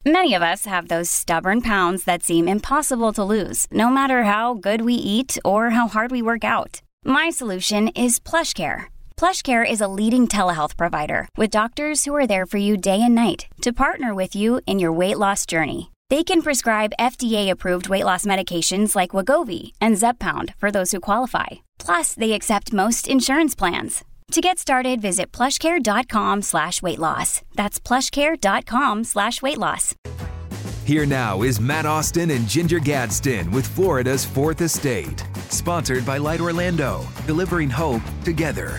Many of us have those stubborn pounds that seem impossible to lose, no matter how good we eat or how hard we work out. My solution is PlushCare. PlushCare is a leading telehealth provider with doctors who are there for you day and night to partner with you in your weight loss journey. They can prescribe FDA-approved weight loss medications like Wegovy and Zepbound for those who qualify. Plus, they accept most insurance plans. To get started, visit plushcare.com/weightloss. That's plushcare.com/weightloss. Here now is Matt Austin and Ginger Gadsden with Florida's Fourth Estate. Sponsored by Light Orlando, delivering hope together.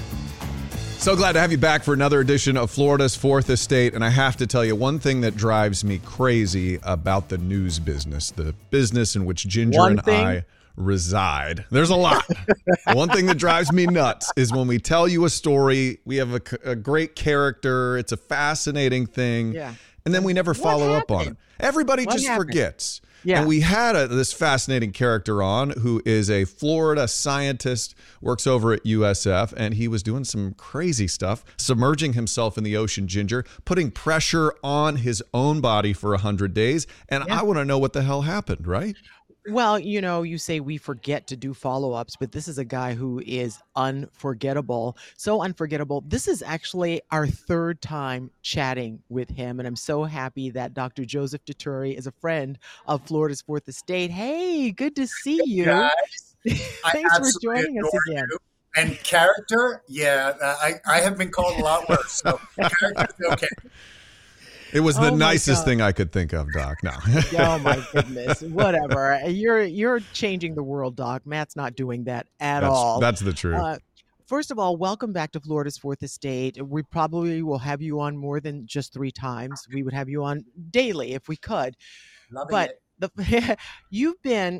So glad to have you back for another edition of Florida's Fourth Estate. And I have to tell you, one thing that drives me crazy about the news business, the business in which Ginger I reside. There's a lot. One thing that drives me nuts is when we tell you a story, we have a great character, it's a fascinating thing, and then we never follow up on it. Everybody just forgets. Yeah. And we had this fascinating character on who is a Florida scientist, works over at USF, and he was doing some crazy stuff, submerging himself in the ocean, Ginger, putting pressure on his own body for 100 days. And I want to know what the hell happened, right? Well, you know, you say we forget to do follow-ups, but this is a guy who is unforgettable. So unforgettable. This is actually our third time chatting with him, and I'm so happy that Dr. Joseph Dituri is a friend of Florida's Fourth Estate. Hey, good to see you. Guys, Thanks for joining us again. You. And character, I have been called a lot worse, so character's okay. It was the nicest thing I could think of, Doc. No. Oh my goodness. Whatever. You're changing the world, Doc. Matt's not doing that at all. That's the truth. First of all, welcome back to Florida's Fourth Estate. We probably will have you on more than just 3 times. We would have you on daily if we could. You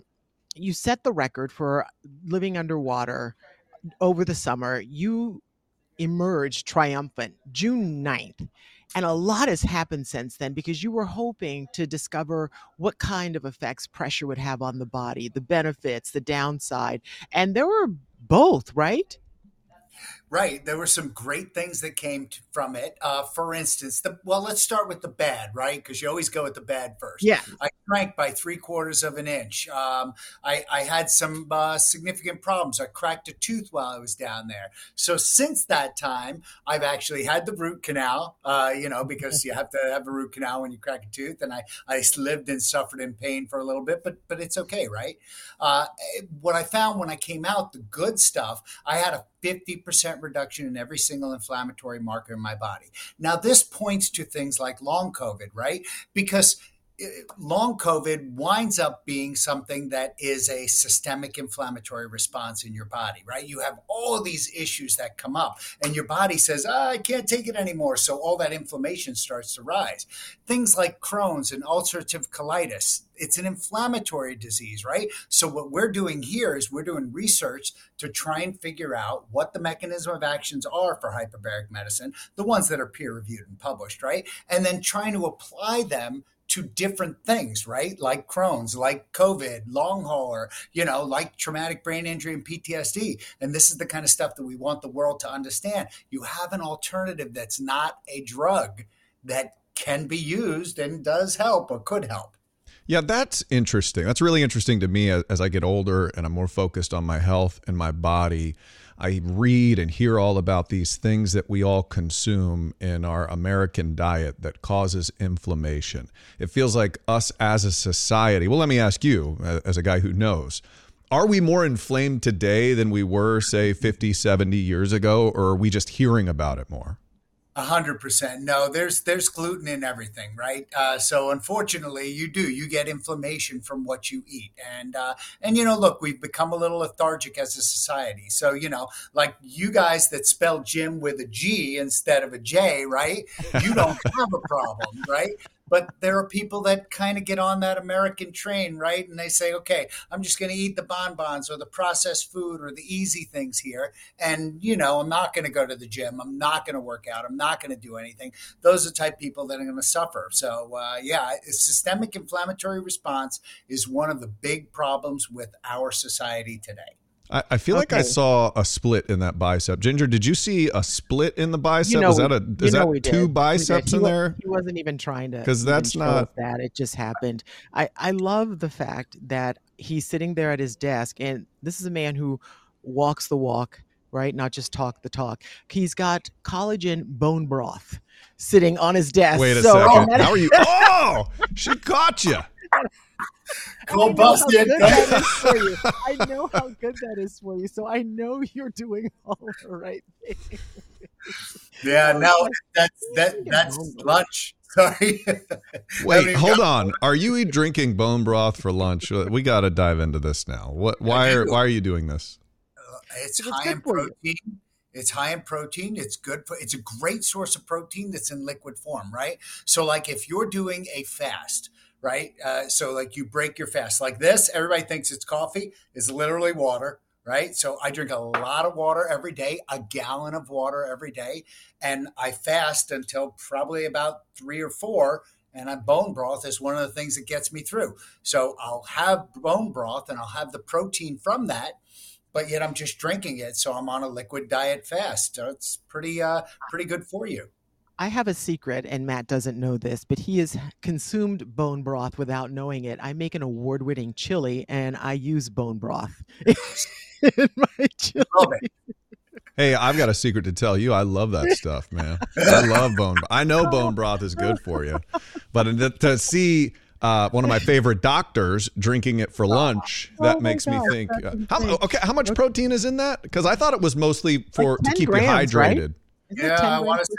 set the record for living underwater over the summer. You emerged triumphant June 9th. And a lot has happened since then because you were hoping to discover what kind of effects pressure would have on the body, the benefits, the downside. And there were both, right? Right. There were some great things that came from it. For instance, let's start with the bad, right? Because you always go with the bad first. Yeah. I shrank by 3/4 of an inch. I had some significant problems. I cracked a tooth while I was down there. So since that time, I've actually had the root canal, because you have to have a root canal when you crack a tooth. And I lived and suffered in pain for a little bit, but it's okay, right? What I found when I came out, the good stuff, I had a 50% reduction in every single inflammatory marker in my body. Now, this points to things like long COVID, right? Because long COVID winds up being something that is a systemic inflammatory response in your body, right? You have all of these issues that come up and your body says, I can't take it anymore. So all that inflammation starts to rise. Things like Crohn's and ulcerative colitis, it's an inflammatory disease, right? So what we're doing here is we're doing research to try and figure out what the mechanism of actions are for hyperbaric medicine, the ones that are peer-reviewed and published, right? And then trying to apply them to different things, right? Like Crohn's, like COVID, long hauler, like traumatic brain injury and PTSD. And this is the kind of stuff that we want the world to understand. You have an alternative that's not a drug that can be used and does help or could help. Yeah, that's interesting. That's really interesting to me as I get older and I'm more focused on my health and my body. I read and hear all about these things that we all consume in our American diet that causes inflammation. It feels like us as a society. Well, let me ask you, as a guy who knows, are we more inflamed today than we were, say, 50, 70 years ago, or are we just hearing about it more? 100%. No, there's gluten in everything, right? So unfortunately, you get inflammation from what you eat. And look, we've become a little lethargic as a society. So, like you guys that spell gym with a G instead of a J, right? You don't have a problem, right? But there are people that kind of get on that American train, right? And they say, okay, I'm just going to eat the bonbons or the processed food or the easy things here. And, I'm not going to go to the gym. I'm not going to work out. I'm not going to do anything. Those are the type of people that are going to suffer. So, systemic inflammatory response is one of the big problems with our society today. I feel like I saw a split in that bicep. Ginger, did you see a split in the bicep? Is that two biceps in there? He wasn't even trying to. Because that's not that. It just happened. I love the fact that he's sitting there at his desk, and this is a man who walks the walk, right? Not just talk the talk. He's got collagen bone broth sitting on his desk. Wait a second. How are you? Oh, she caught you. Go busted. I know how good that is for you. So I know you're doing all the right things. Yeah, no, that's lunch. Sorry. Wait, hold on. Are you drinking bone broth for lunch? We got to dive into this now. Why are you doing this? It's high in protein. It's high in protein. It's good it's a great source of protein that's in liquid form, right? So like if you're doing a fast, right? So like you break your fast like this, everybody thinks it's coffee. It's literally water, right? So I drink a lot of water every day, a gallon of water every day. And I fast until probably about 3 or 4. And bone broth is one of the things that gets me through. So I'll have bone broth and I'll have the protein from that, but yet I'm just drinking it. So I'm on a liquid diet fast. So it's pretty good for you. I have a secret, and Matt doesn't know this, but he has consumed bone broth without knowing it. I make an award-winning chili, and I use bone broth in my chili. Hey, I've got a secret to tell you. I love that stuff, man. I love bone broth. I know bone broth is good for you, but to see one of my favorite doctors drinking it for lunch, that makes me think. How much protein is in that? Because I thought it was mostly to keep you hydrated. Right? Yeah, I want to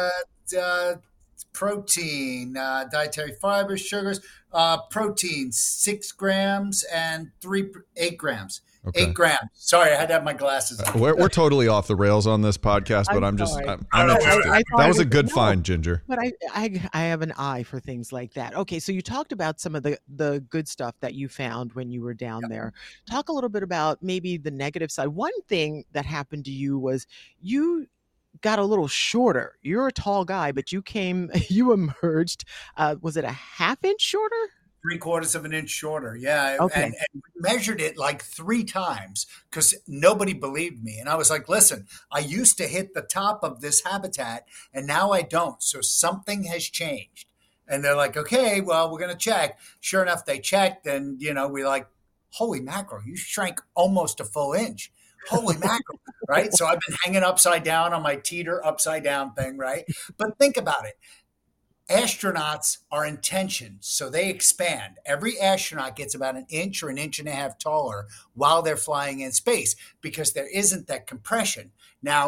say protein, dietary fibers, sugars, protein, 6 grams and 8 grams. Okay. 8 grams. Sorry, I had to have my glasses on. We're totally off the rails on this podcast, but I'm interested. That was a good find, Ginger. But I have an eye for things like that. Okay, so you talked about some of the good stuff that you found when you were down there. Talk a little bit about maybe the negative side. One thing that happened to you was you got a little shorter. You're a tall guy, but you emerged, was it a ½ inch shorter? 3/4 of an inch shorter. Yeah. Okay. And measured it like 3 times because nobody believed me. And I was like, listen, I used to hit the top of this habitat and now I don't. So something has changed. And they're like, okay, well, we're going to check. Sure enough, they checked and, we're like, holy mackerel, you shrank almost a full inch. Holy mackerel, right? So I've been hanging upside down on my teeter upside down thing, right? But think about it. Astronauts are in tension, so they expand. Every astronaut gets about 1 inch or 1.5 inches taller while they're flying in space because there isn't that compression. Now,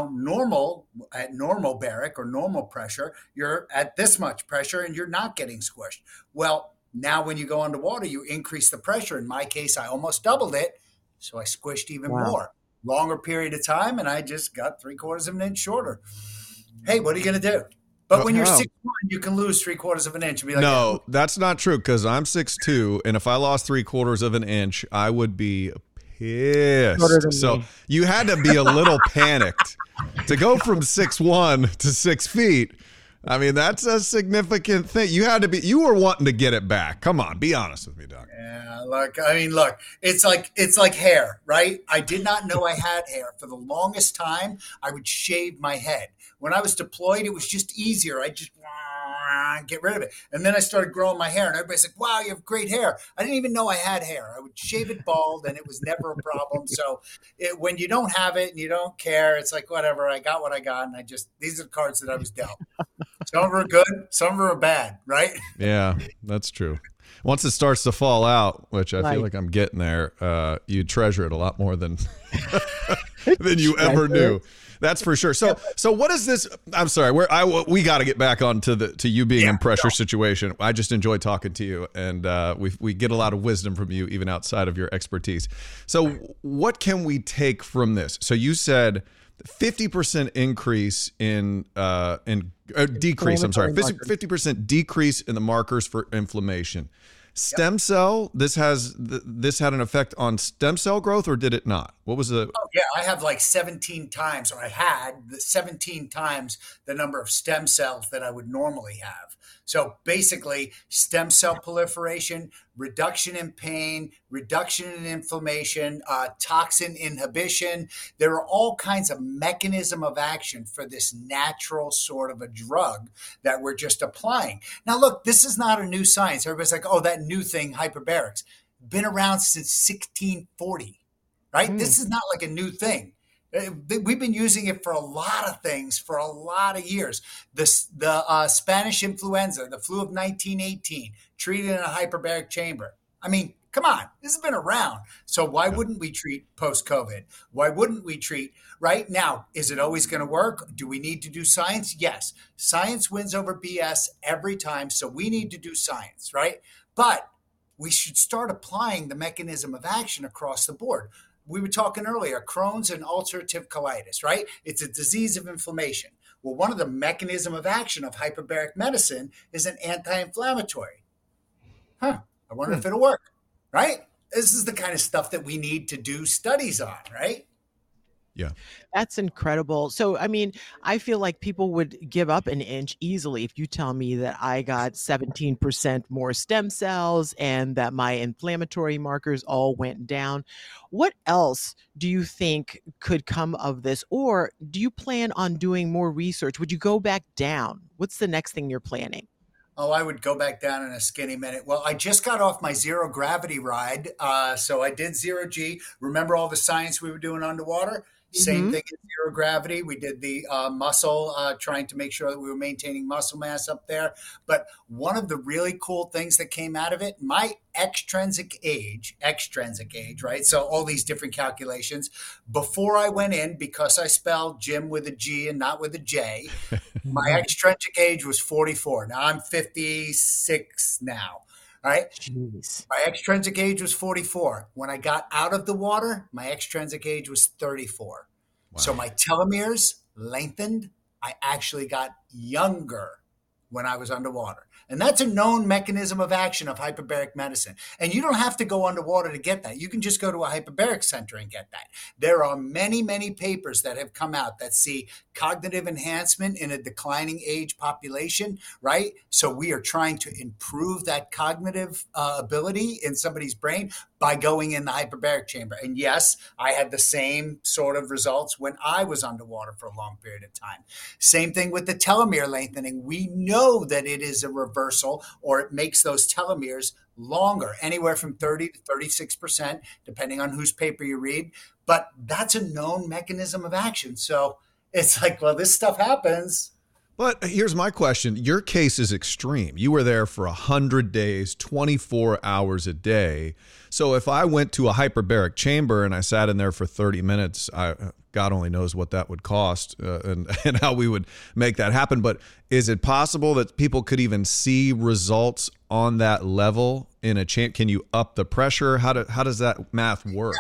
at normal baric or normal pressure, you're at this much pressure and you're not getting squished. Well, now when you go underwater, you increase the pressure. In my case, I almost doubled it, so I squished even more. Longer period of time, and I just got 3/4 of an inch shorter. Hey, what are you going to do? But when you're 6'1", you can lose 3/4 of an inch. And be like, no, that's not true because I'm 6'2", and if I lost 3/4 of an inch, I would be pissed. So you had to be a little panicked to go from 6'1" to 6 feet. I mean, that's a significant thing. You were wanting to get it back. Come on, be honest with me, Doc. Yeah, look, it's like hair, right? I did not know I had hair. For the longest time, I would shave my head. When I was deployed, it was just easier. I just get rid of it. And then I started growing my hair, and everybody's like, wow, you have great hair. I didn't even know I had hair. I would shave it bald, and it was never a problem. So when you don't have it and you don't care, it's like, whatever, I got what I got, and these are the cards that I was dealt. Some of them are good, some of them are bad, right? Yeah, that's true. Once it starts to fall out, which I feel like I'm getting there, you treasure it a lot more than than you ever knew. That's for sure. So what is this? I'm sorry. We got to get back on to you being in pressure situation. I just enjoy talking to you, and we get a lot of wisdom from you, even outside of your expertise. So what can we take from this? So you said 50% increase in decrease. I'm sorry, 50% decrease in the markers for inflammation. Stem cell. This had an effect on stem cell growth, or did it not? What was the? Oh, yeah, I have like 17 times, or I had the 17 times the number of stem cells that I would normally have. So basically, stem cell proliferation, reduction in pain, reduction in inflammation, toxin inhibition. There are all kinds of mechanism of action for this natural sort of a drug that we're just applying. Now, look, this is not a new science. Everybody's like, oh, that new thing, hyperbarics, been around since 1640. Right? This is not like a new thing. We've been using it for a lot of things for a lot of years. The Spanish influenza, the flu of 1918, treated in a hyperbaric chamber. I mean, come on, this has been around. So why wouldn't we treat post-COVID? Why wouldn't we treat right now? Is it always going to work? Do we need to do science? Yes. Science wins over BS every time. So we need to do science, right? But we should start applying the mechanism of action across the board. We were talking earlier, Crohn's and ulcerative colitis, right? It's a disease of inflammation. Well, one of the mechanism of action of hyperbaric medicine is an anti-inflammatory. I wonder if it'll work, right? This is the kind of stuff that we need to do studies on, right? Yeah. That's incredible. So, I mean, I feel like people would give up an inch easily if you tell me that I got 17% more stem cells and that my inflammatory markers all went down. What else do you think could come of this? Or do you plan on doing more research? Would you go back down? What's the next thing you're planning? Oh, I would go back down in a skinny minute. Well, I just got off my zero gravity ride. So I did zero G. Remember all the science we were doing underwater? Same thing in zero gravity. We did the muscle, trying to make sure that we were maintaining muscle mass up there. But one of the really cool things that came out of it, my extrinsic age, right? So all these different calculations. Before I went in, because I spelled Jim with a G and not with a J, my extrinsic age was 44. Now I'm 56 now. All right. Jeez. My extrinsic age was 44. When I got out of the water, my extrinsic age was 34. Wow. So my telomeres lengthened. I actually got younger when I was underwater. And that's a known mechanism of action of hyperbaric medicine. And you don't have to go underwater to get that. You can just go to a hyperbaric center and get that. There are many, many papers that have come out that see cognitive enhancement in a declining age population, right? So we are trying to improve that cognitive ability in somebody's brain by going in the hyperbaric chamber. And yes, I had the same sort of results when I was underwater for a long period of time. Same thing with the telomere lengthening. We know that it is a reversal, or it makes those telomeres longer, anywhere from 30 to 36%, depending on whose paper you read. But that's a known mechanism of action. So it's like, well, this stuff happens. But here's my question. Your case is extreme. You were there for 100 days, 24 hours a day. So if I went to a hyperbaric chamber and I sat in there for 30 minutes, God only knows what that would cost and how we would make that happen. But is it possible that people could even see results on that level in a chamber? Can you up the pressure? How does that math work?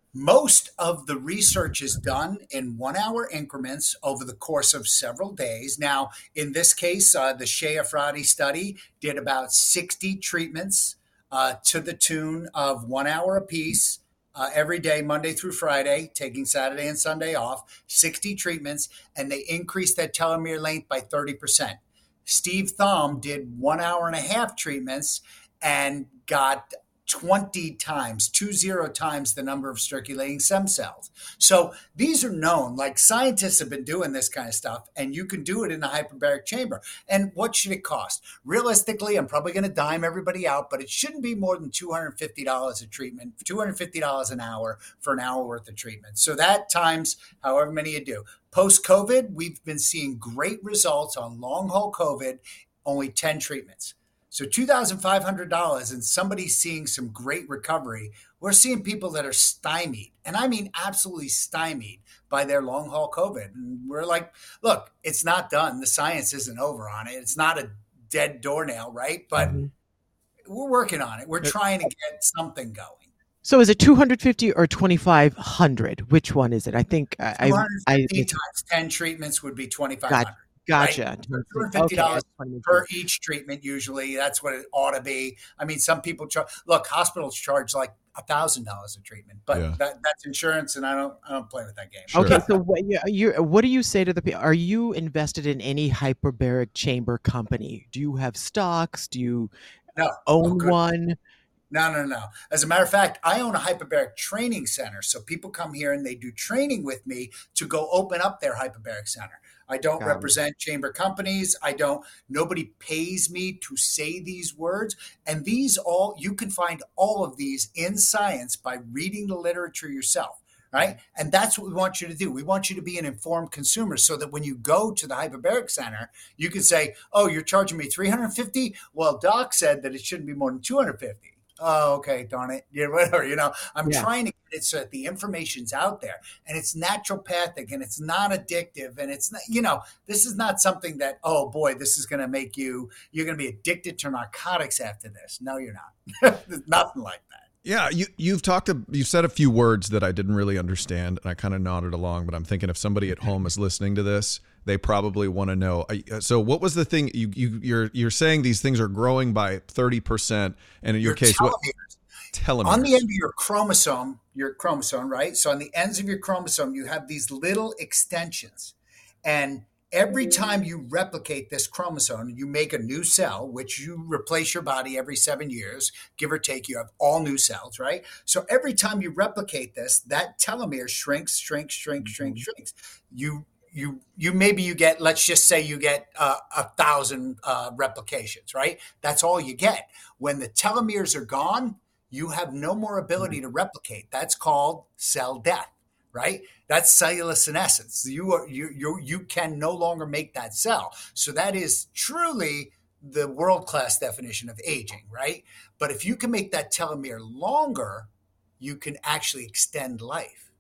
Most of the research is done in 1 hour increments over the course of several days. Now, in this case, the Shea Efrati study did about 60 treatments to the tune of 1 hour apiece every day, Monday through Friday, taking Saturday and Sunday off, 60 treatments, and they increased that telomere length by 30%. Steve Thom did 1 hour and a half treatments and got 20 times the number of circulating stem cells. So these are known, like scientists have been doing this kind of stuff, and you can do it in a hyperbaric chamber. And what should it cost? Realistically, I'm probably going to dime everybody out, but it shouldn't be more than $250 a treatment, $250 an hour for an hour worth of treatment. So that times however many you do. Post-COVID, we've been seeing great results on long haul COVID, only 10 treatments. So $2,500 and somebody's seeing some great recovery. We're seeing people that are stymied, and I mean absolutely stymied by their long haul COVID. And we're like, look, it's not done. The science isn't over on it. It's not a dead doornail, right? But we're working on it. We're trying to get something going. So is it 250 or 2,500? Which one is it? I think 250 times 10 treatments would be 2,500. Gotcha. Right? $250 per each treatment, usually. That's what it ought to be. I mean, some people charge, look, hospitals charge like $1,000 a treatment. But that's insurance, and I don't play with that game. Sure. Okay, so what do you say to the people? Are you invested in any hyperbaric chamber company? Do you have stocks? Do you own one? No. As a matter of fact, I own a hyperbaric training center. So people come here and they do training with me to go open up their hyperbaric center. I don't represent chamber companies. Nobody pays me to say these words. And you can find all of these in science by reading the literature yourself. Right. And that's what we want you to do. We want you to be an informed consumer so that when you go to the hyperbaric center, you can say, oh, you're charging me $350. Well, doc said that it shouldn't be more than $250. Oh, okay, darn it. Yeah, whatever, I'm trying to get it so that the information's out there and it's naturopathic and it's not addictive. And it's not, this is not something that, oh boy, this is going to make you're going to be addicted to narcotics after this. No, you're not. There's nothing like that. Yeah, you've said a few words that I didn't really understand, and I kind of nodded along. But I'm thinking if somebody at home is listening to this, they probably want to know. So, what was the thing you're saying? These things are growing by 30%, and in your case, telomeres. What? Telomeres. On the end of your chromosome, right? So on the ends of your chromosome, you have these little extensions, and every time you replicate this chromosome, you make a new cell, which you replace your body every 7 years, give or take. You have all new cells, right? So every time you replicate this, that telomere shrinks. You get, let's just say you get 1,000 replications, right? That's all you get. When the telomeres are gone, you have no more ability to replicate. That's called cell death. Right? That's cellular senescence. You can no longer make that cell. So that is truly the world-class definition of aging, right? But if you can make that telomere longer, you can actually extend life.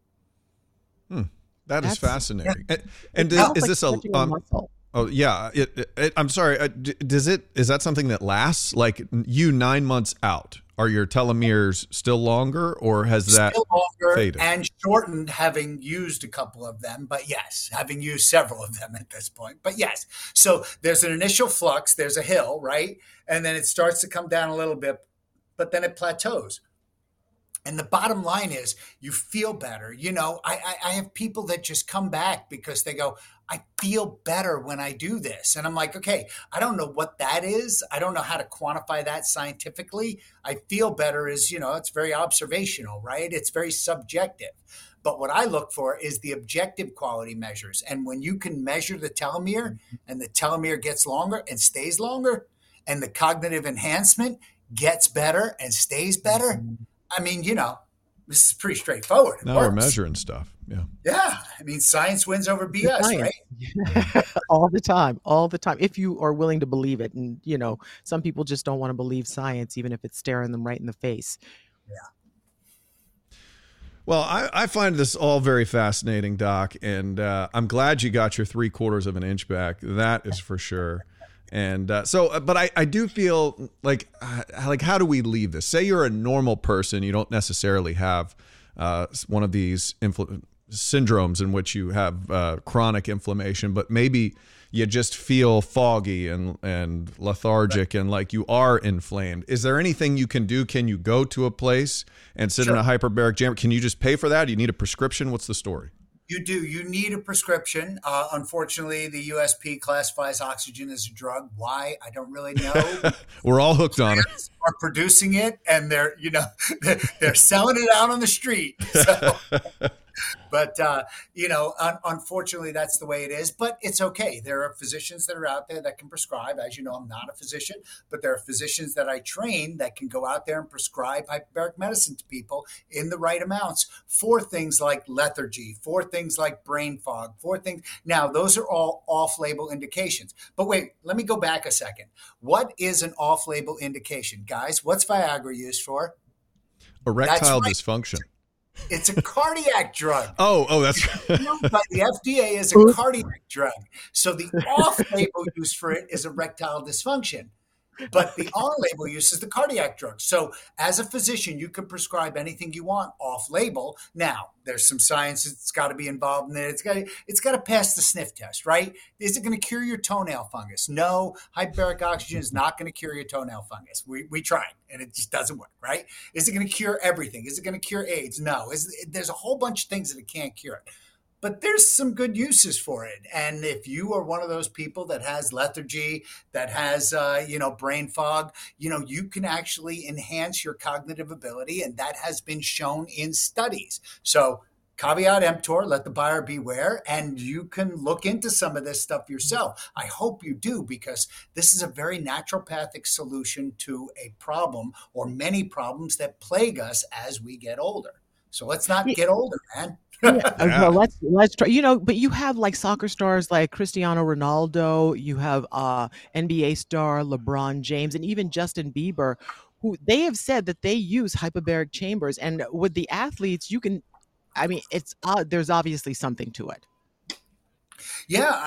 That's fascinating. And is this a muscle? Oh yeah. I'm sorry. Is that something that lasts? Like 9 months out? Are your telomeres still longer, or has that still longer faded and shortened? Having used a couple of them, but yes, having used several of them at this point. But yes, so there's an initial flux. There's a hill, right, and then it starts to come down a little bit, but then it plateaus. And the bottom line is you feel better. I have people that just come back because they go, I feel better when I do this. And I'm like, okay, I don't know what that is. I don't know how to quantify that scientifically. I feel better is, it's very observational, right? It's very subjective. But what I look for is the objective quality measures. And when you can measure the telomere and the telomere gets longer and stays longer, and the cognitive enhancement gets better and stays better, I mean, this is pretty straightforward. Now we're measuring stuff. Yeah. Yeah. I mean, science wins over BS, right? All the time. If you are willing to believe it. And, some people just don't want to believe science, even if it's staring them right in the face. Yeah. Well, I find this all very fascinating, Doc. And I'm glad you got your 3/4 of an inch back. That is for sure. And but I do feel like how do we leave this? Say you're a normal person, you don't necessarily have one of these syndromes in which you have chronic inflammation, but maybe you just feel foggy and lethargic and like you are inflamed. Is there anything you can do? Can you go to a place and sit in a hyperbaric chamber? Can you just pay for that? Do you need a prescription? What's the story? You do. You need a prescription. Unfortunately, the USP classifies oxygen as a drug. Why? I don't really know. We're all hooked on it. Are producing it, and they're selling it out on the street. So. But, unfortunately, that's the way it is. But it's okay. There are physicians that are out there that can prescribe. As you know, I'm not a physician, but there are physicians that I train that can go out there and prescribe hyperbaric medicine to people in the right amounts for things like lethargy, for things like brain fog, for things. Now, those are all off-label indications. But wait, let me go back a second. What is an off-label indication? Guys, what's Viagra used for? Erectile dysfunction. It's a cardiac drug. Oh, that's right. By the FDA is a cardiac drug. So the off-label use for it is erectile dysfunction. But the on-label use is the cardiac drug. So as a physician, you can prescribe anything you want off-label. Now, there's some science that's got to be involved in it. It's got to pass the sniff test, right? Is it going to cure your toenail fungus? No, hyperbaric oxygen is not going to cure your toenail fungus. We tried, and it just doesn't work, right? Is it going to cure everything? Is it going to cure AIDS? No. There's a whole bunch of things that it can't cure it. But there's some good uses for it. And if you are one of those people that has lethargy, that has, brain fog, you can actually enhance your cognitive ability. And that has been shown in studies. So caveat emptor, let the buyer beware. And you can look into some of this stuff yourself. I hope you do, because this is a very naturopathic solution to a problem or many problems that plague us as we get older. So let's not get older, man. Well, let's try. But you have like soccer stars like Cristiano Ronaldo. You have NBA star LeBron James, and even Justin Bieber, who they have said that they use hyperbaric chambers. And with the athletes, there's obviously something to it. Yeah,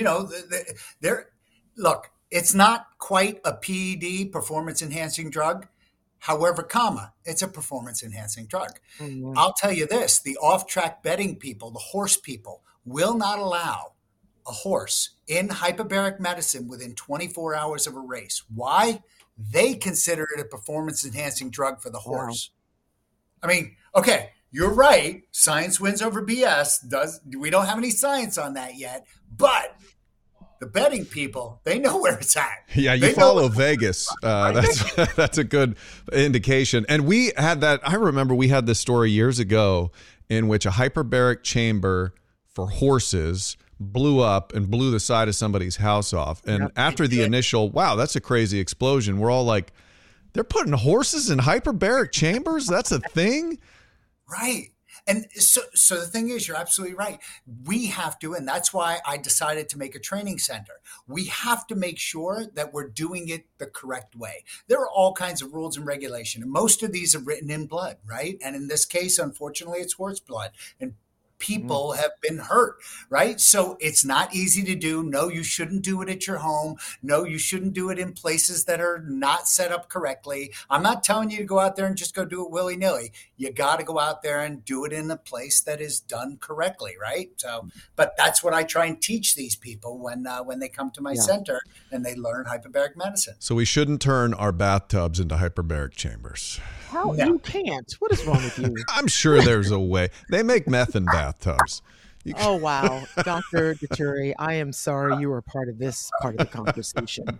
look, it's not quite a PED, performance enhancing drug. However, it's a performance-enhancing drug. Mm-hmm. I'll tell you this, the off-track betting people, the horse people, will not allow a horse in hyperbaric medicine within 24 hours of a race. Why? They consider it a performance-enhancing drug for the horse. Wow. Okay, you're right. Science wins over BS. We don't have any science on that yet, but the betting people, they know where it's at. Yeah, you follow Vegas. That's a good indication. And we had that. I remember we had this story years ago in which a hyperbaric chamber for horses blew up and blew the side of somebody's house off. And after the initial, wow, that's a crazy explosion, we're all like, they're putting horses in hyperbaric chambers? That's a thing? Right. And so the thing is, you're absolutely right. We have to, and that's why I decided to make a training center. We have to make sure that we're doing it the correct way. There are all kinds of rules and regulation, and most of these are written in blood, right? And in this case, unfortunately, it's horse blood. And people have been hurt, right? So it's not easy to do. No, you shouldn't do it at your home. No, you shouldn't do it in places that are not set up correctly. I'm not telling you to go out there and just go do it willy-nilly. You got to go out there and do it in a place that is done correctly, right? So, but that's what I try and teach these people when they come to my center and they learn hyperbaric medicine. So we shouldn't turn our bathtubs into hyperbaric chambers. How? No. You can't. What is wrong with you? I'm sure there's a way. They make meth in bathtubs. Oh, wow. Dr. Duturi, I am sorry you were part of this part of the conversation.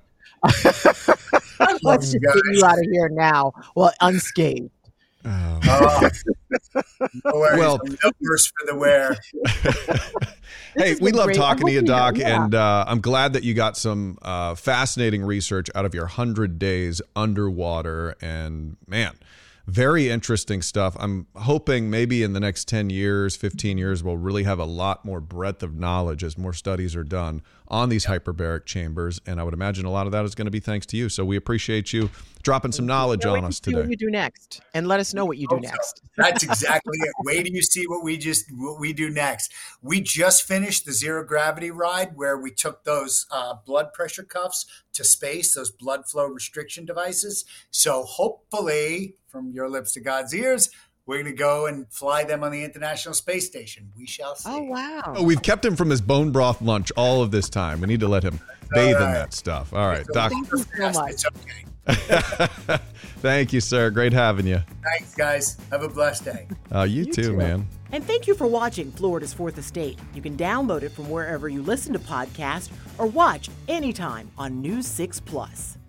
Let's just get you out of here now. Well, unscathed. No worries. No worse for the wear. Hey, we love talking to you, Doc, and I'm glad that you got some fascinating research out of your 100 days underwater. And man, very interesting stuff. I'm hoping maybe in the next 10 years, 15 years, we'll really have a lot more breadth of knowledge as more studies are done on these hyperbaric chambers. And I would imagine a lot of that is going to be thanks to you. So we appreciate you dropping some knowledge on us today. What you do next, and let us know what you do next. That's exactly it. Wait till you see what we do next. We just finished the zero gravity ride where we took those blood pressure cuffs to space, those blood flow restriction devices. So hopefully, from your lips to God's ears, we're going to go and fly them on the International Space Station. We shall see. Oh, wow. Oh, we've kept him from his bone broth lunch all of this time. We need to let him bathe in that stuff. All right, Doc. Thank you so much. It's okay. Thank you, sir. Great having you. Thanks, guys. Have a blessed day. You too, man. And thank you for watching Florida's Fourth Estate. You can download it from wherever you listen to podcasts or watch anytime on News 6 Plus.